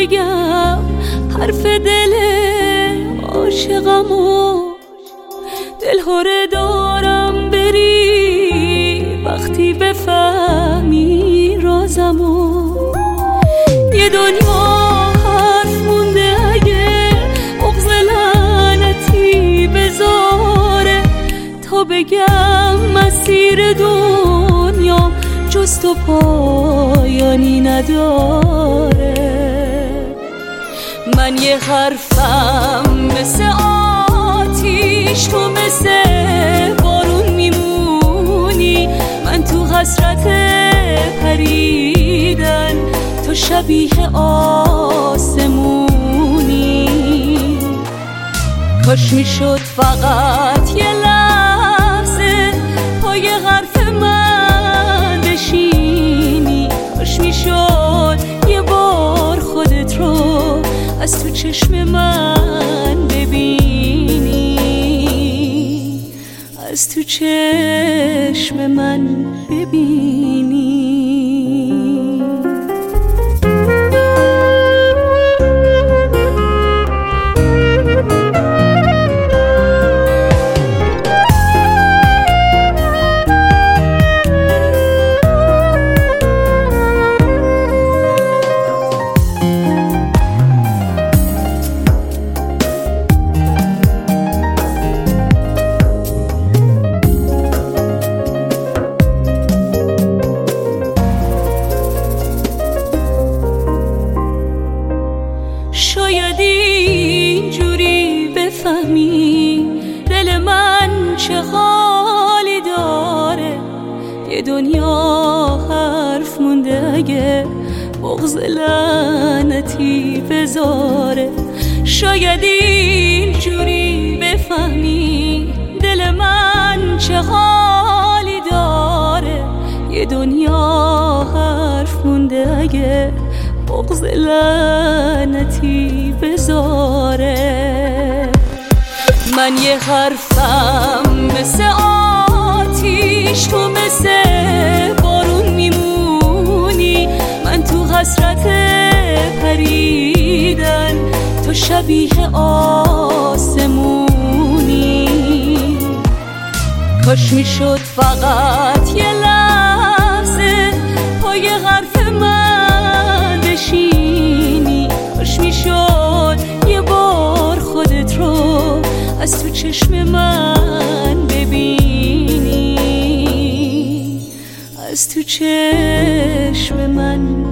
بگم حرف دل عاشقمو، دلهوره دارم بری وقتی بفهمی رازمو. یه دنیا حرف مونده اگه بغض لعنتی بذاره، تا بگم مسیر دنیا جز تو پایانی نداره. من یه حرفم مثل آتیش، تو مثل بارون میمونی. من تو حسرت پریدن، تو شبیه آسمونی. کاش میشد فقط یه لحظه پای حرف من بشینی. کاش میشد یه بار خودت رو از تو چشم من ببینی، از تو چشم من ببینی. شاید اینجوری بفهمی دل من چه حالی داره. یه دنیا حرف مونده اگه بغض لعنتی بذاره. شاید اینجوری بفهمی دل من چه حالی داره. یه دنیا حرف مونده اگه بغض لعنتی بذاره. من یه حرفم مثل آتیش، تو مثل بارون میمونی. من تو حسرت پریدن، تو شبیه آسمونی. کاش میشد فقط یه لحظه پای حرف من بشینی. کاش میشد یه بار خودت رو از تو چشم من ببینی، از تو چشم من